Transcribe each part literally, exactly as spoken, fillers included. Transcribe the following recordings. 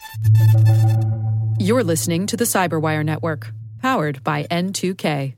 You're listening to the Cyberwire Network, powered by N two K.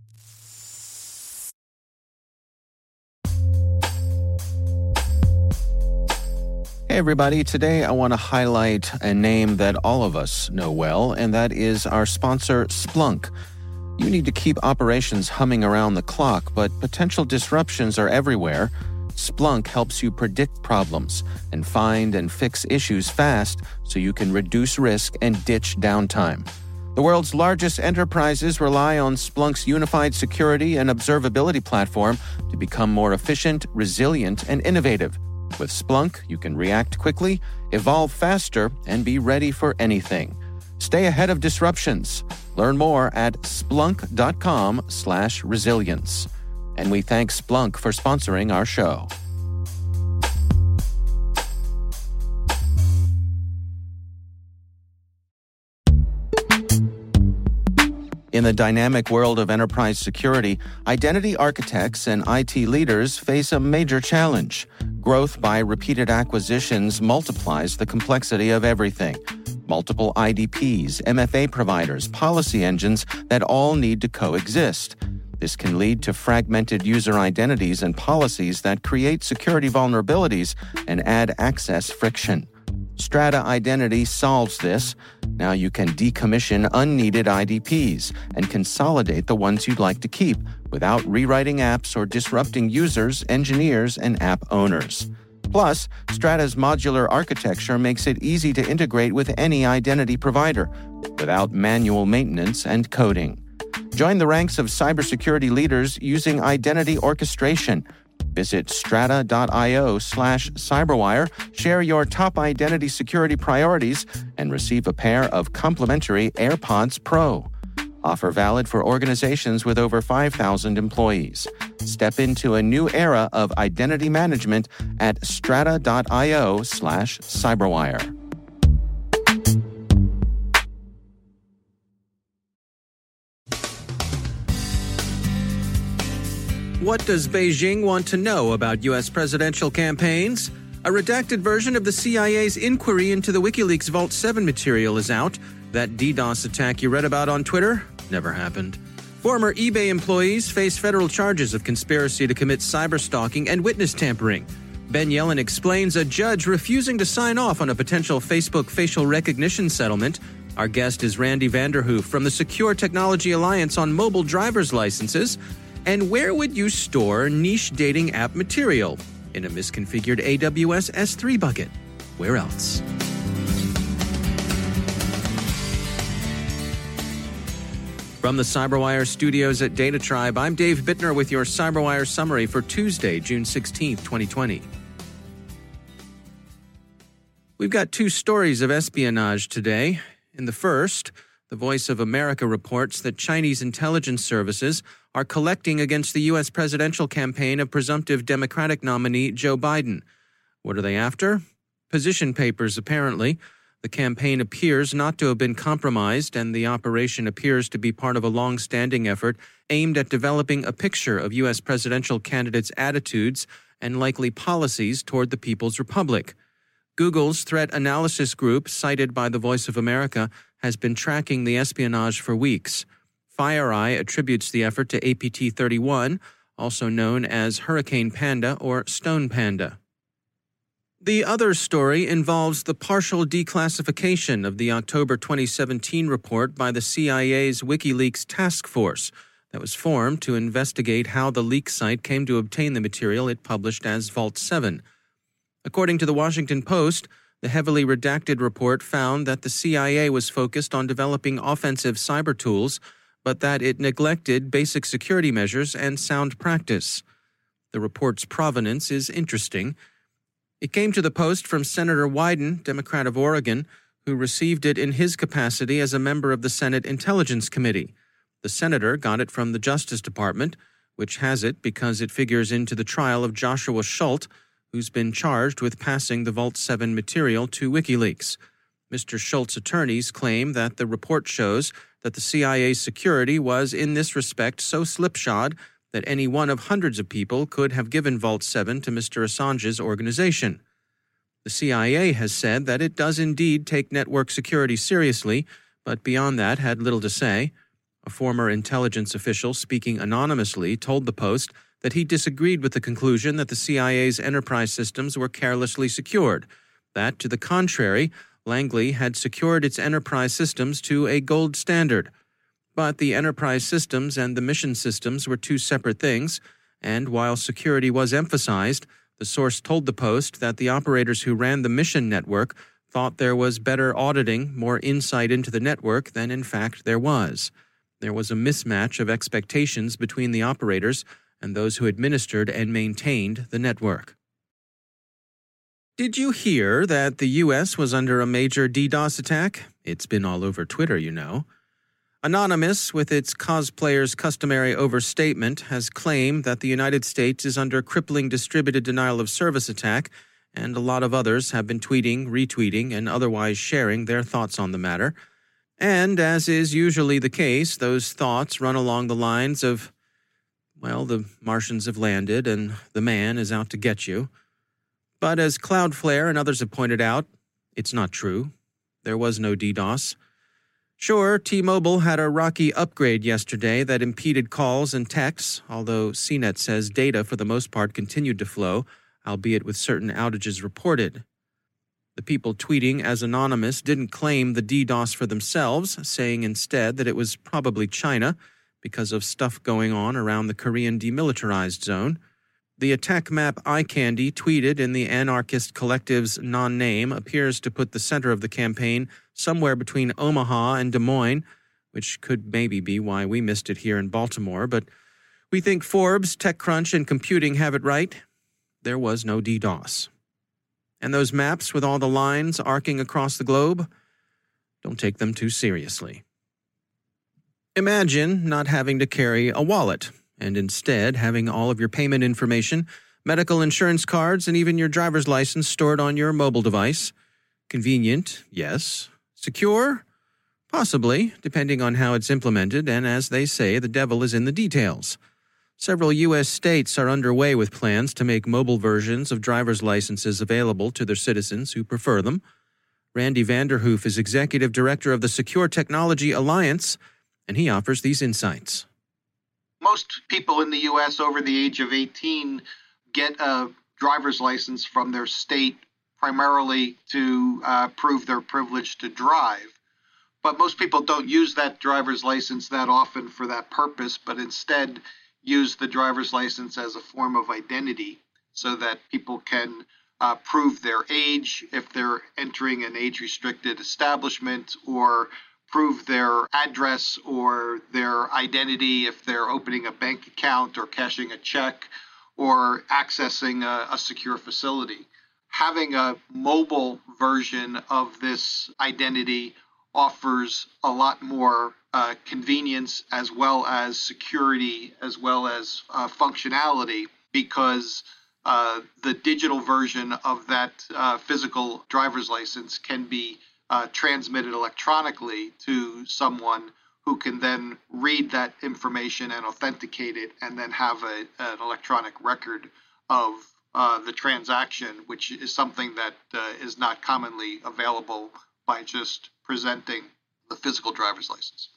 Hey everybody, today I want to highlight a name that all of us know well, and that is our sponsor, Splunk. You need to keep operations humming around the clock, but potential disruptions are everywhere. Splunk helps you predict problems and find and fix issues fast so you can reduce risk and ditch downtime. The world's largest enterprises rely on Splunk's unified security and observability platform to become more efficient, resilient, and innovative. With Splunk, you can react quickly, evolve faster, and be ready for anything. Stay ahead of disruptions. Learn more at splunk.com slash resilience. And we thank Splunk for sponsoring our show. In the dynamic world of enterprise security, identity architects and I T leaders face a major challenge. Growth by repeated acquisitions multiplies the complexity of everything. Multiple I D Ps, M F A providers, policy engines that all need to coexist. This can lead to fragmented user identities and policies that create security vulnerabilities and add access friction. Strata Identity solves this. Now you can decommission unneeded I D Ps and consolidate the ones you'd like to keep without rewriting apps or disrupting users, engineers, and app owners. Plus, Strata's modular architecture makes it easy to integrate with any identity provider without manual maintenance and coding. Join the ranks of cybersecurity leaders using identity orchestration. Visit strata.io slash cyberwire, share your top identity security priorities, and receive a pair of complimentary AirPods Pro. Offer valid for organizations with over five thousand employees. Step into a new era of identity management at strata.io slash cyberwire. What does Beijing want to know about U S presidential campaigns? A redacted version of the C I A's inquiry into the WikiLeaks Vault seven material is out. That DDoS attack you read about on Twitter never happened. Former eBay employees face federal charges of conspiracy to commit cyberstalking and witness tampering. Ben Yellen explains a judge refusing to sign off on a potential Facebook facial recognition settlement. Our guest is Randy Vanderhoof from the Secure Technology Alliance on mobile driver's licenses. And where would you store niche dating app material? In a misconfigured A W S S three bucket. Where else? From the CyberWire studios at Data Tribe, I'm Dave Bittner with your CyberWire summary for Tuesday, June sixteenth, twenty twenty. We've got two stories of espionage today. In the first, the Voice of America reports that Chinese intelligence services are collecting against the U S presidential campaign of presumptive Democratic nominee Joe Biden. What are they after? Position papers, apparently. The campaign appears not to have been compromised, and the operation appears to be part of a long-standing effort aimed at developing a picture of U S presidential candidates' attitudes and likely policies toward the People's Republic. Google's threat analysis group, cited by the Voice of America, has been tracking the espionage for weeks. FireEye attributes the effort to A P T thirty-one, also known as Hurricane Panda or Stone Panda. The other story involves the partial declassification of the October twenty seventeen report by the C I A's WikiLeaks task force that was formed to investigate how the leak site came to obtain the material it published as Vault seven. According to the Washington Post, the heavily redacted report found that the C I A was focused on developing offensive cyber tools, but that it neglected basic security measures and sound practice. The report's provenance is interesting. It came to the Post from Senator Wyden, Democrat of Oregon, who received it in his capacity as a member of the Senate Intelligence Committee. The senator got it from the Justice Department, which has it because it figures into the trial of Joshua Schult, who's been charged with passing the Vault seven material to WikiLeaks. Mister Schultz's attorneys claim that the report shows that the C I A's security was, in this respect, so slipshod that any one of hundreds of people could have given Vault seven to Mister Assange's organization. The C I A has said that it does indeed take network security seriously, but beyond that had little to say. A former intelligence official speaking anonymously told the Post that he disagreed with the conclusion that the C I A's enterprise systems were carelessly secured, that, to the contrary, Langley had secured its enterprise systems to a gold standard. But the enterprise systems and the mission systems were two separate things, and while security was emphasized, the source told the Post that the operators who ran the mission network thought there was better auditing, more insight into the network than in fact there was. There was a mismatch of expectations between the operators and those who administered and maintained the network. Did you hear that the U S was under a major DDoS attack? It's been all over Twitter, you know. Anonymous, with its cosplayer's customary overstatement, has claimed that the United States is under crippling distributed denial of service attack, and a lot of others have been tweeting, retweeting, and otherwise sharing their thoughts on the matter. And, as is usually the case, those thoughts run along the lines of, well, the Martians have landed and the man is out to get you. But as Cloudflare and others have pointed out, it's not true. There was no DDoS. Sure, T-Mobile had a rocky upgrade yesterday that impeded calls and texts, although C net says data for the most part continued to flow, albeit with certain outages reported. The people tweeting as anonymous didn't claim the DDoS for themselves, saying instead that it was probably China because of stuff going on around the Korean demilitarized zone. The attack map iCandy tweeted in the anarchist collective's non-name appears to put the center of the campaign somewhere between Omaha and Des Moines, which could maybe be why we missed it here in Baltimore, but we think Forbes, TechCrunch, and Computing have it right. There was no DDoS. And those maps with all the lines arcing across the globe? Don't take them too seriously. Imagine not having to carry a wallet, and instead having all of your payment information, medical insurance cards, and even your driver's license stored on your mobile device. Convenient, yes. Secure? Possibly, depending on how it's implemented, and as they say, the devil is in the details. Several U S states are underway with plans to make mobile versions of driver's licenses available to their citizens who prefer them. Randy Vanderhoof is executive director of the Secure Technology Alliance, and he offers these insights. Most people in the U S over the age of eighteen get a driver's license from their state primarily to uh, prove their privilege to drive. But most people don't use that driver's license that often for that purpose, but instead use the driver's license as a form of identity so that people can uh, prove their age if they're entering an age-restricted establishment, or prove their address or their identity if they're opening a bank account or cashing a check or accessing a, a secure facility. Having a mobile version of this identity offers a lot more uh, convenience as well as security as well as uh, functionality, because uh, the digital version of that uh, physical driver's license can be uh, transmitted electronically to someone who can then read that information and authenticate it, and then have a, an electronic record of uh, the transaction, which is something that uh, is not commonly available by just presenting the physical driver's license.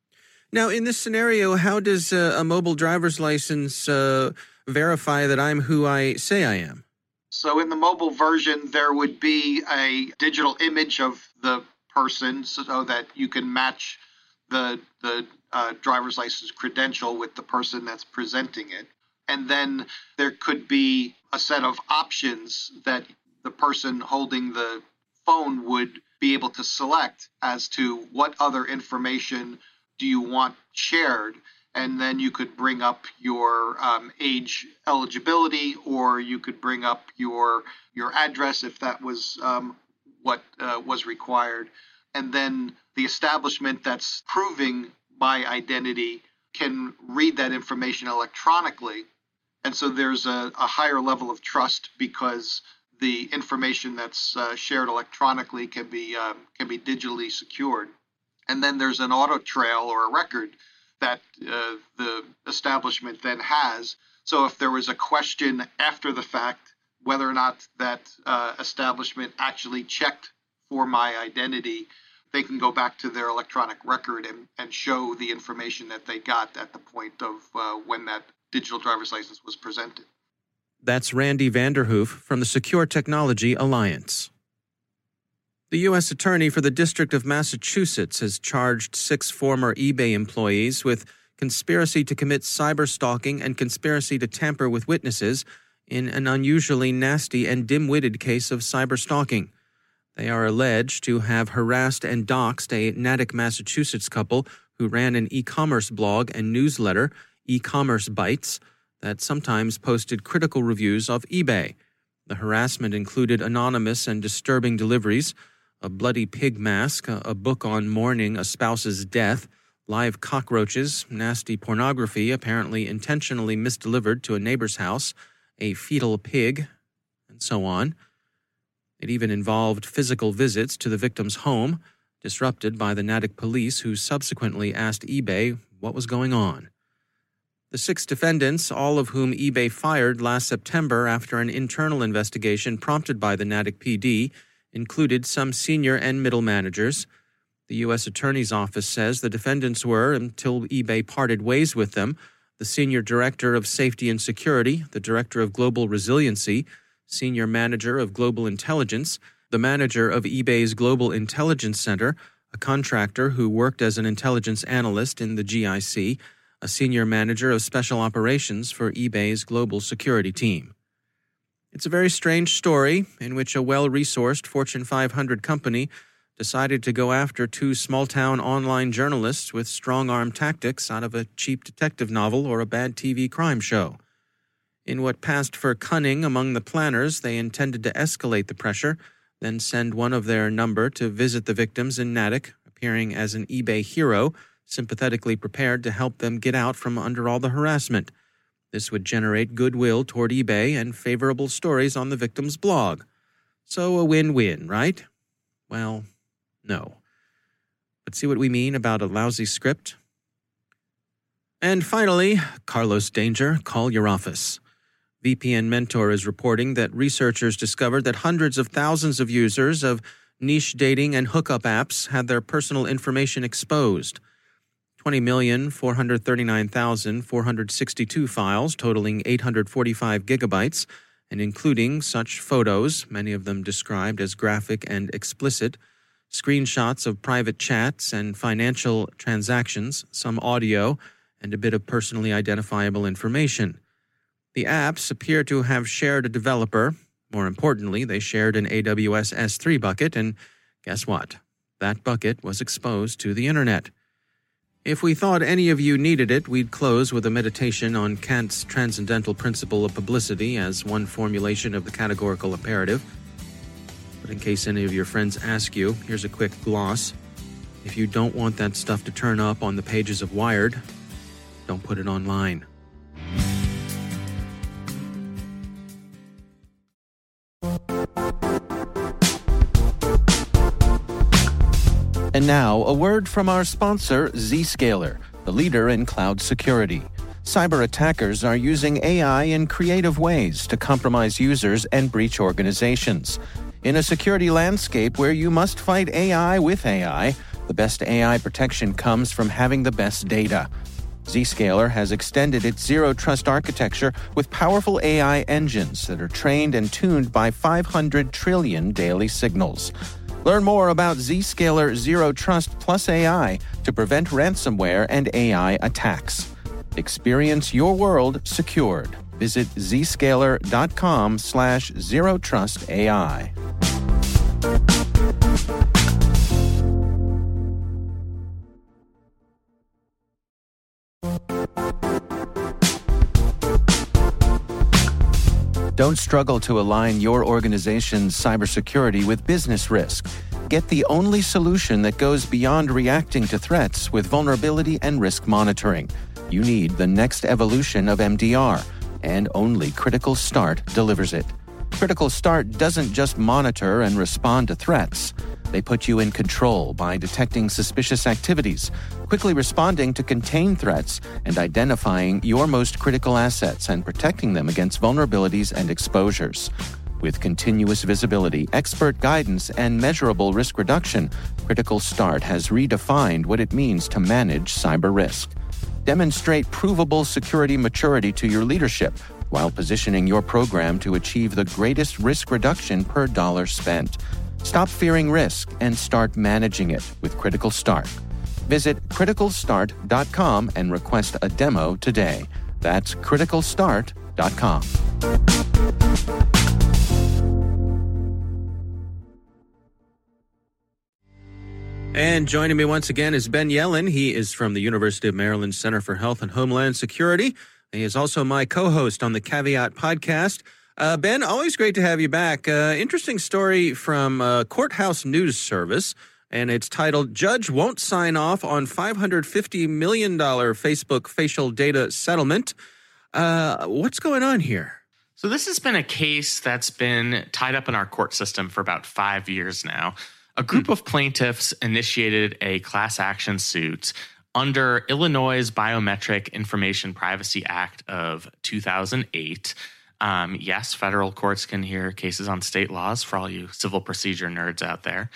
Now, in this scenario, how does uh, a mobile driver's license uh, verify that I'm who I say I am? So in the mobile version, there would be a digital image of the person so that you can match the, the uh, driver's license credential with the person that's presenting it. And then there could be a set of options that the person holding the phone would be able to select as to what other information do you want shared. And then you could bring up your um, age eligibility, or you could bring up your your address if that was um, what uh, was required. And then the establishment that's proving my identity can read that information electronically. And so there's a, a higher level of trust because the information that's uh, shared electronically can be um, can be digitally secured. And then there's an audit trail or a record that uh, the establishment then has. So if there was a question after the fact whether or not that uh, establishment actually checked for my identity, they can go back to their electronic record and, and show the information that they got at the point of uh, when that digital driver's license was presented. That's Randy Vanderhoof from the Secure Technology Alliance. The U S Attorney for the District of Massachusetts has charged six former eBay employees with conspiracy to commit cyberstalking and conspiracy to tamper with witnesses in an unusually nasty and dim-witted case of cyberstalking. They are alleged to have harassed and doxxed a Natick, Massachusetts couple who ran an e-commerce blog and newsletter, E-Commerce Bites, that sometimes posted critical reviews of eBay. The harassment included anonymous and disturbing deliveries, a bloody pig mask, a book on mourning a spouse's death, live cockroaches, nasty pornography apparently intentionally misdelivered to a neighbor's house, a fetal pig, and so on. It even involved physical visits to the victim's home, disrupted by the Natick police, who subsequently asked eBay what was going on. The six defendants, all of whom eBay fired last September after an internal investigation prompted by the Natick P D, included some senior and middle managers. The U S Attorney's Office says the defendants were, until eBay parted ways with them, the Senior Director of Safety and Security, the Director of Global Resiliency, Senior Manager of Global Intelligence, the Manager of eBay's Global Intelligence Center, a contractor who worked as an intelligence analyst in the G I C, a Senior Manager of Special Operations for eBay's Global Security Team. It's a very strange story in which a well-resourced Fortune five hundred company decided to go after two small-town online journalists with strong-arm tactics out of a cheap detective novel or a bad T V crime show. In what passed for cunning among the planners, they intended to escalate the pressure, then send one of their number to visit the victims in Natick, appearing as an eBay hero, sympathetically prepared to help them get out from under all the harassment. This would generate goodwill toward eBay and favorable stories on the victim's blog. So a win-win, right? Well, no. But see what we mean about a lousy script? And finally, Carlos Danger, call your office. V P N Mentor is reporting that researchers discovered that hundreds of thousands of users of niche dating and hookup apps had their personal information exposed. twenty million, four hundred thirty-nine thousand, four hundred sixty-two files totaling eight hundred forty-five gigabytes, and including such photos, many of them described as graphic and explicit, screenshots of private chats and financial transactions, some audio, and a bit of personally identifiable information. The apps appear to have shared a developer. More importantly, they shared an A W S S three bucket, and guess what? That bucket was exposed to the internet. If we thought any of you needed it, we'd close with a meditation on Kant's transcendental principle of publicity as one formulation of the categorical imperative. But in case any of your friends ask you, here's a quick gloss. If you don't want that stuff to turn up on the pages of Wired, don't put it online. And now, a word from our sponsor, Zscaler, the leader in cloud security. Cyber attackers are using A I in creative ways to compromise users and breach organizations. In a security landscape where you must fight A I with A I, the best A I protection comes from having the best data. Zscaler has extended its zero-trust architecture with powerful A I engines that are trained and tuned by five hundred trillion daily signals. Learn more about Zscaler Zero Trust Plus A I to prevent ransomware and A I attacks. Experience your world secured. Visit zscaler.com slash zero trust AI. Don't struggle to align your organization's cybersecurity with business risk. Get the only solution that goes beyond reacting to threats with vulnerability and risk monitoring. You need the next evolution of M D R, and only Critical Start delivers it. Critical Start doesn't just monitor and respond to threats. They put you in control by detecting suspicious activities, quickly responding to contain threats, and identifying your most critical assets and protecting them against vulnerabilities and exposures. With continuous visibility, expert guidance, and measurable risk reduction, Critical Start has redefined what it means to manage cyber risk. Demonstrate provable security maturity to your leadership while positioning your program to achieve the greatest risk reduction per dollar spent. Stop fearing risk and start managing it with Critical Start. Visit critical start dot com and request a demo today. That's critical start dot com. And joining me once again is Ben Yelin. He is from the University of Maryland Center for Health and Homeland Security. He is also my co-host on the Caveat podcast. Uh, Ben, always great to have you back. Uh, interesting story from uh, Courthouse News Service, and it's titled, Judge Won't Sign Off on five hundred fifty million dollars Facebook Facial Data Settlement. Uh, what's going on here? So this has been a case that's been tied up in our court system for about five years now. A group mm. of plaintiffs initiated a class action suit under Illinois' Biometric Information Privacy Act of two thousand eight. Um, yes, federal courts can hear cases on state laws for all you civil procedure nerds out there.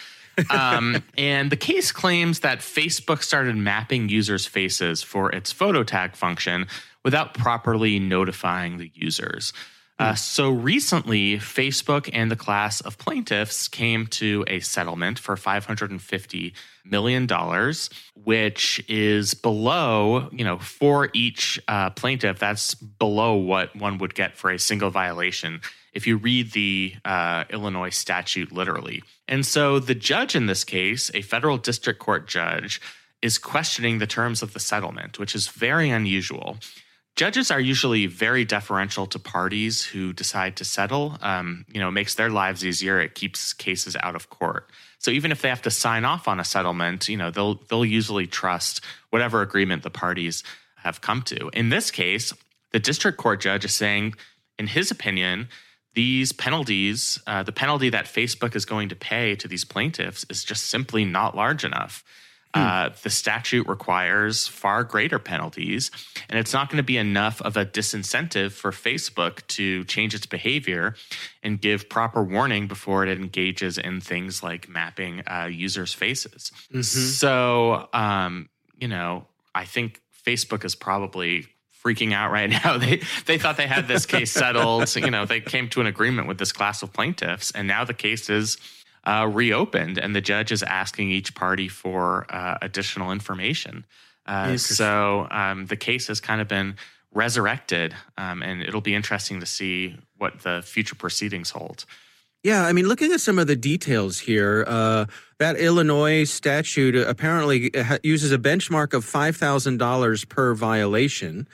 Um, and the case claims that Facebook started mapping users' faces for its photo tag function without properly notifying the users. Uh, so recently, Facebook and the class of plaintiffs came to a settlement for five hundred fifty million dollars, which is below, you know, for each uh, plaintiff, that's below what one would get for a single violation if you read the uh, Illinois statute literally. And so the judge in this case, a federal district court judge, is questioning the terms of the settlement, which is very unusual. Judges are usually very deferential to parties who decide to settle. Um, you know, it makes their lives easier. It keeps cases out of court. So even if they have to sign off on a settlement, you know, they'll they'll usually trust whatever agreement the parties have come to. In this case, the district court judge is saying, in his opinion, these penalties, uh, the penalty that Facebook is going to pay to these plaintiffs is just simply not large enough. Uh, the statute requires far greater penalties, and it's not going to be enough of a disincentive for Facebook to change its behavior and give proper warning before it engages in things like mapping uh, users' faces. Mm-hmm. So, um, you know, I think Facebook is probably freaking out right now. They they thought they had this case settled. You know, they came to an agreement with this class of plaintiffs, and now the case is Uh, reopened, and the judge is asking each party for uh, additional information. Uh, so um, the case has kind of been resurrected, um, and it'll be interesting to see what the future proceedings hold. Yeah, I mean, looking at some of the details here, uh, that Illinois statute apparently uses a benchmark of five thousand dollars per violation.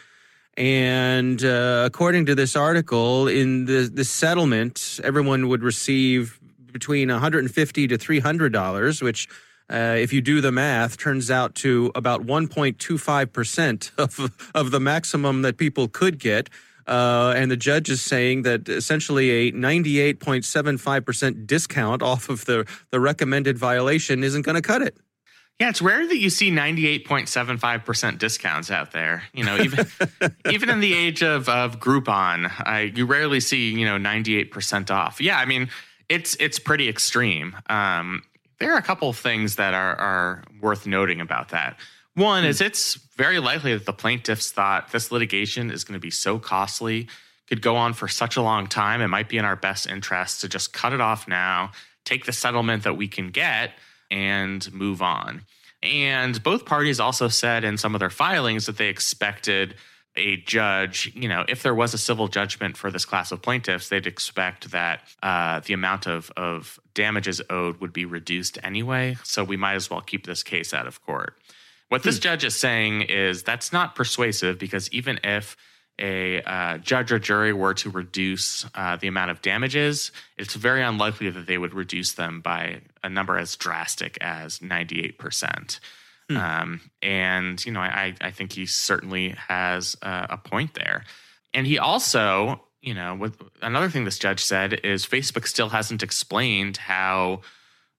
And uh, according to this article, in the, the settlement, everyone would receive between one hundred fifty dollars to three hundred dollars, which, uh, if you do the math, turns out to about one point two five percent of, of the maximum that people could get. Uh, and the judge is saying that essentially a ninety-eight point seven five percent discount off of the, the recommended violation isn't going to cut it. Yeah, it's rare that you see ninety-eight point seven five percent discounts out there. You know, even even in the age of, of Groupon, I, you rarely see, you know, ninety-eight percent off. Yeah, I mean, It's it's pretty extreme. Um, there are a couple of things that are, are worth noting about that. One mm. is it's very likely that the plaintiffs thought this litigation is going to be so costly, could go on for such a long time. It might be in our best interest to just cut it off now, take the settlement that we can get, and move on. And both parties also said in some of their filings that they expected a judge, you know, if there was a civil judgment for this class of plaintiffs, they'd expect that uh, the amount of, of damages owed would be reduced anyway. So we might as well keep this case out of court. What this hmm. judge is saying is that's not persuasive, because even if a uh, judge or jury were to reduce uh, the amount of damages, it's very unlikely that they would reduce them by a number as drastic as ninety-eight percent. Hmm. Um, and, you know, I, I think he certainly has uh, a point there. And he also, you know, with another thing this judge said is Facebook still hasn't explained how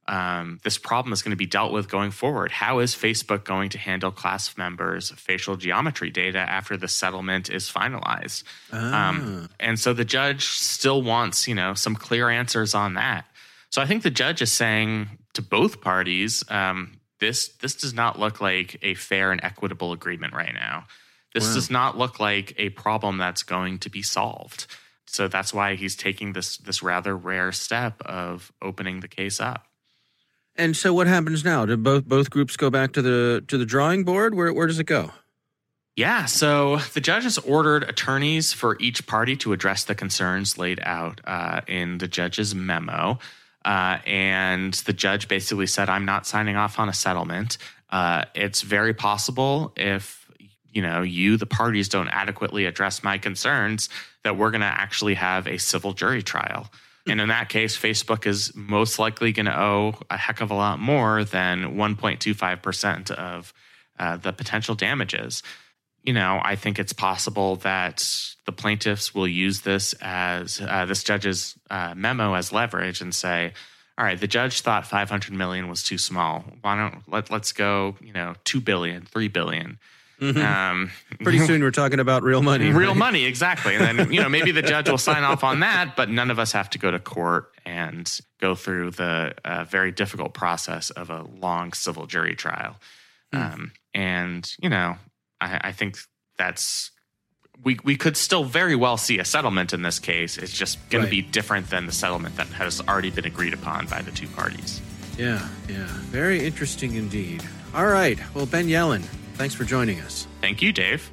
um, this problem is going to be dealt with going forward. How is Facebook going to handle class members' facial geometry data after the settlement is finalized? Ah. Um, and so the judge still wants, you know, some clear answers on that. So I think the judge is saying to both parties, um, this this does not look like a fair and equitable agreement right now. This wow. does not look like a problem that's going to be solved. So that's why he's taking this this rather rare step of opening the case up. And so what happens now? Do both both groups go back to the to the drawing board? Where where does it go? Yeah, so the judge has ordered attorneys for each party to address the concerns laid out uh, in the judge's memo. Uh, and the judge basically said, I'm not signing off on a settlement. Uh, it's very possible if, you know, you, the parties, don't adequately address my concerns, that we're going to actually have a civil jury trial. And in that case, Facebook is most likely going to owe a heck of a lot more than one point two five percent of uh, the potential damages. You know, I think it's possible that the plaintiffs will use this as uh, this judge's uh, memo as leverage and say, all right, the judge thought five hundred million was too small. Why don't let, let's go, you know, two billion, three billion. Mm-hmm. Um, Pretty soon we're talking about real money. Real right? money, exactly. And then, you know, maybe the judge will sign off on that, but none of us have to go to court and go through the uh, very difficult process of a long civil jury trial. Mm. Um, and, you know, I, I think that's we we could still very well see a settlement in this case. It's just going right. to be different than the settlement that has already been agreed upon by the two parties. Yeah, yeah. Very interesting indeed. All right. Well, Ben Yelin, thanks for joining us. Thank you, Dave.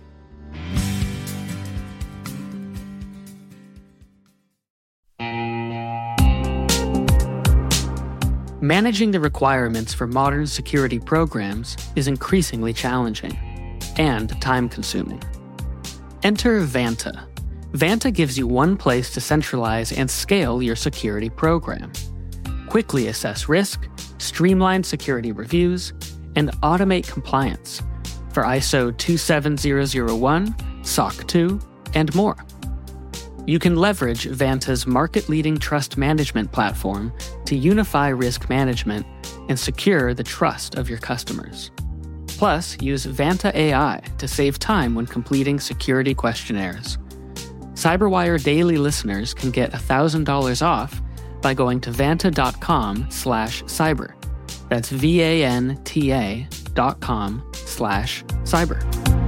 Managing the requirements for modern security programs is increasingly challenging and time-consuming. Enter Vanta. Vanta gives you one place to centralize and scale your security program. Quickly assess risk, streamline security reviews, and automate compliance for I S O two seven zero zero one, S O C two, and more. You can leverage Vanta's market-leading trust management platform to unify risk management and secure the trust of your customers. Plus, use Vanta A I to save time when completing security questionnaires. CyberWire Daily listeners can get one thousand dollars off by going to vanta.com slash cyber. That's V-A-N-T-A dot com slash cyber.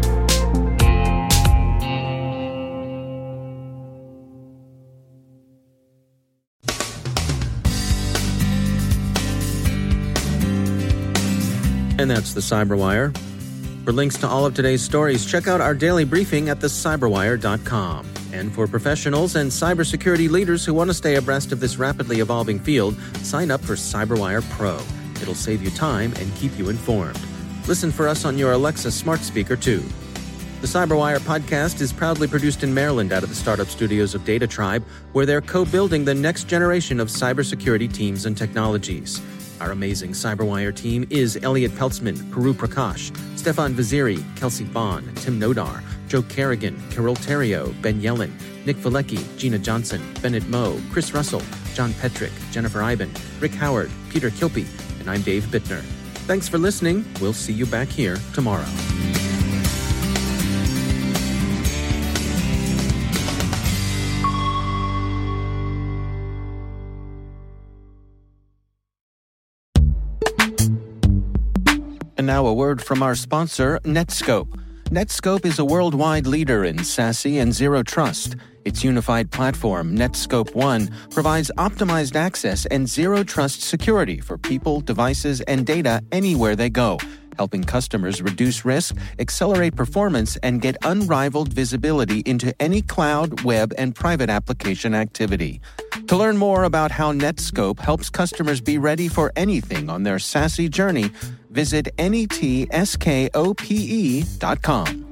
And that's the Cyberwire. For links to all of today's stories, check out our daily briefing at the cyberwire dot com. And for professionals and cybersecurity leaders who want to stay abreast of this rapidly evolving field, sign up for CyberWire Pro. It'll save you time and keep you informed. Listen for us on your Alexa smart speaker, too. The Cyberwire podcast is proudly produced in Maryland out of the startup studios of Data Tribe, where they're co-building the next generation of cybersecurity teams and technologies. Our amazing Cyberwire team is Elliot Peltzman, Puru Prakash, Stefan Vaziri, Kelsey Bond, Tim Nodar, Joe Kerrigan, Carol Terrio, Ben Yelin, Nick Valecki, Gina Johnson, Bennett Moe, Chris Russell, John Petrick, Jennifer Iben, Rick Howard, Peter Kilpie, and I'm Dave Bittner. Thanks for listening. We'll see you back here tomorrow. And now a word from our sponsor, Netskope. Netskope is a worldwide leader in SASE and Zero Trust. Its unified platform, Netskope One, provides optimized access and Zero Trust security for people, devices, and data anywhere they go, helping customers reduce risk, accelerate performance, and get unrivaled visibility into any cloud, web, and private application activity. To learn more about how Netskope helps customers be ready for anything on their SASE journey, visit netskope dot com.